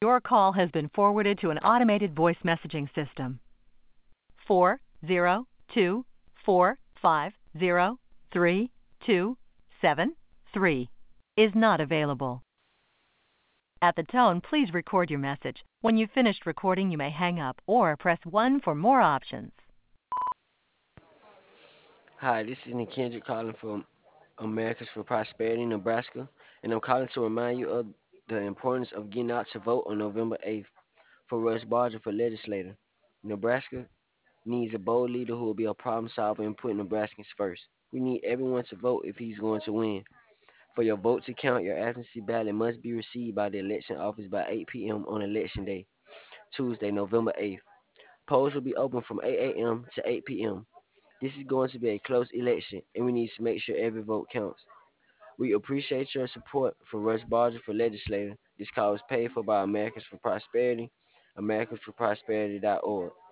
Your call has been forwarded to an automated voice messaging system. 402-450-3273 is not available. At the tone, please record your message. When you've finished recording, you may hang up or press 1 for more options. Hi, this is Nick Kendrick calling from Americans for Prosperity, Nebraska, and I'm calling to remind you of the importance of getting out to vote on November 8th for Russ Barger for legislator. Nebraska needs a bold leader who will be a problem solver and put Nebraskans first. We need everyone to vote if he's going to win. For your vote to count, your absentee ballot must be received by the election office by 8 p.m. on Election Day, Tuesday, November 8th. Polls will be open from 8 a.m. to 8 p.m. This is going to be a close election, and we need to make sure every vote counts. We appreciate your support for Russ Barger for legislator. This call is paid for by Americans for Prosperity, americansforprosperity.org.